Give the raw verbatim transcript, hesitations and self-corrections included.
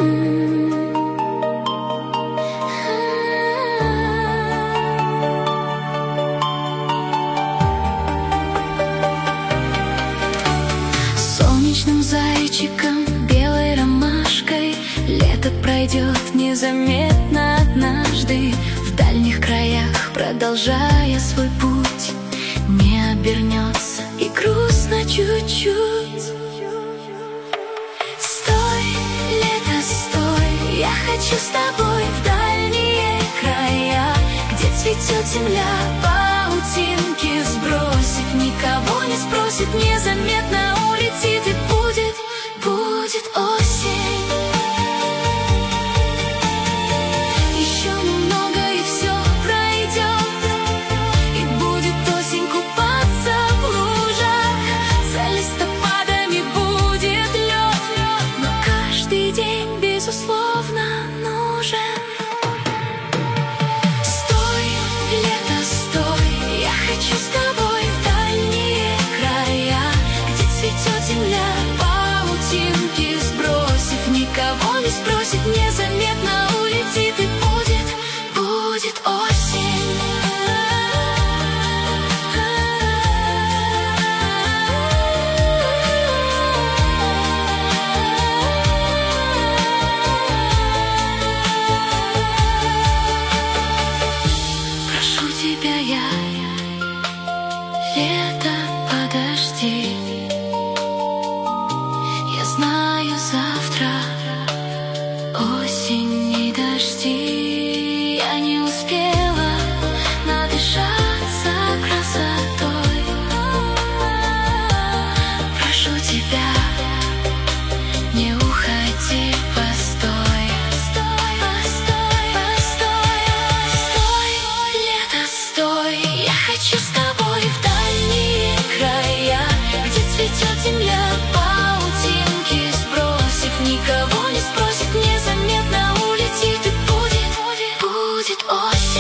Солнечным зайчиком, белой ромашкой лето пройдет незаметно однажды. В дальних краях, продолжая свой путь, не обернется и грустно чуть-чуть. Стой, лето, стой, я хочу с тобой в дальние края, где цветет земля, паутинки сбросив, никого не спросит, незаметно улетит, и будет, будет осень. Еще немного, и все пройдет, и будет осень купаться в лужах, за листопадами будет лед, но каждый день, безусловно, нужен. Стой, лето, стой, я хочу с тобой в дальние края, где цветет земля, паутинки сбросив, никого не спросит, незаметно улетит, и будет, будет осень. Прошу тебя я, лето, подожди. Я знаю, завтра осень и дожди. Я не успела надышаться красотой. Прошу тебя, не уходи, постой, постой, постой, постой, стой, лето, стой. Я хочу с тобой в дальние края, где цветет земля, паутинки сбросив, никого не спросит, незаметно улетит, и будет, будет осень.